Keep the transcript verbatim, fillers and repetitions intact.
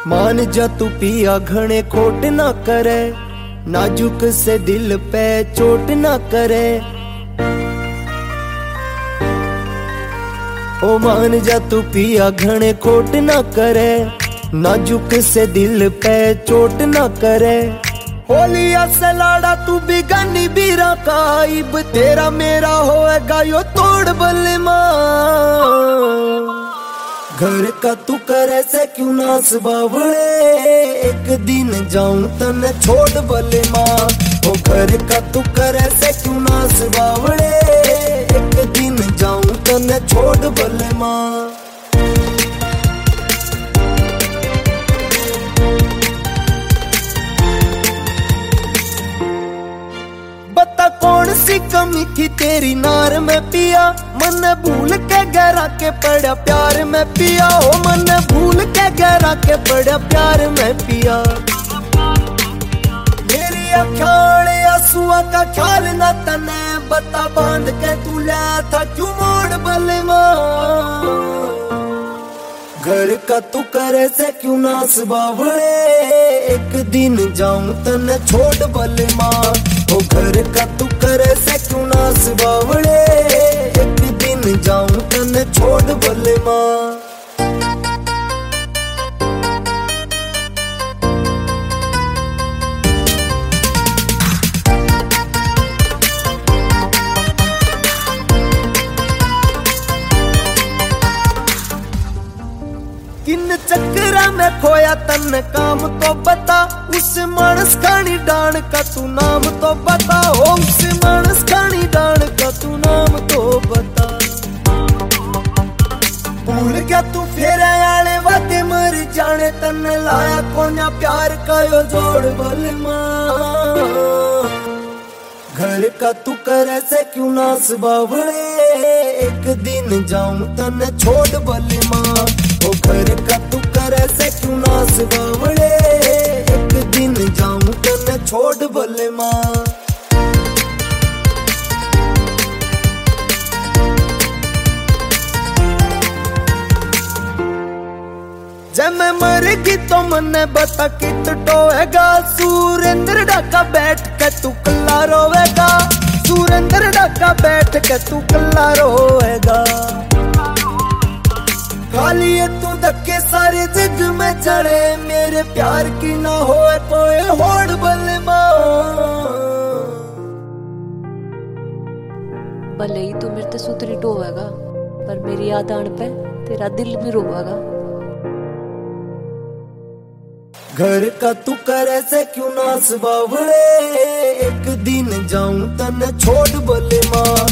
मान जा तू पिया घने खोट ना करे, नाजुक से दिल पे चोट ना करे। ओ मान जा तू पिया घने खोट ना करे, नाजुक से दिल पे चोट ना करे। होलिया से लाड़ा तू बिगानी बीरा काइब, तेरा मेरा होएगा यो तोड़ बल्ले माँ। घर का तू करे से क्यों नास बावड़े, एक दिन जाऊं तने छोड़ बल्ले माँ। ओ घर का तू करे से क्यों नास बावड़े, एक दिन जाऊं तने छोड़ बल्ले माँ। बता कौन सी कमी थी तेरी नार में पिया, मन भूल के गहरा के पड़ा प्यार में पिया। ओ मन भूल के गहरा के पड़ा प्यार में पिया। मेरी अखाड़ आंसुआ का ख्याल न तने, बता बांध के तू लाया था क्यों मोड़ बल्ले माँ। घर का तू करे से क्यों नास बावड़े, एक दिन जाऊं तने छोड़ बल्ले माँ। ओ घर का तू करे से क्यों नास बावड़े, एक दिन जाऊं तने छोड़ बल्ले माँ। किन चक्करा में खोया तन काम तो बता, उस मानस खानी डान का तू नाम तो बता। ओ उस मानस खानी डान का तू नाम तो बता। भूल गया तू फेरे आने वादे मर जाने, तन लाया कोन्या प्यार का यो जोड़ बल माँ। घर का तू करे से क्यों नास बावड़े, एक दिन जाऊं तने छोड़ बल माँ। ओ घर का तू करे से क्यों नास बावड़े, एक दिन जाऊं तने छोड़ बल्ले माँ। जब मैं मरेगी तो मन्ने बता कित टोएगा, सुरेंद्र डाका बैठ के तू कल्ला रोवेगा। सुरेंद्र डाका बैठ के तू कल्ला रोवेगा। खाली ये तू धक्के सारे जग में चढ़े, मेरे प्यार की ना होए कोई होड़ बल्ले माँ। भले ही तू मेरे ते सुतरी टोवेगा, पर मेरी याद आने पे तेरा दिल भी रोवेगा। घर का तू करे से क्यों नास बावड़े, एक दिन जाऊं तने छोड़ बल्ले माँ।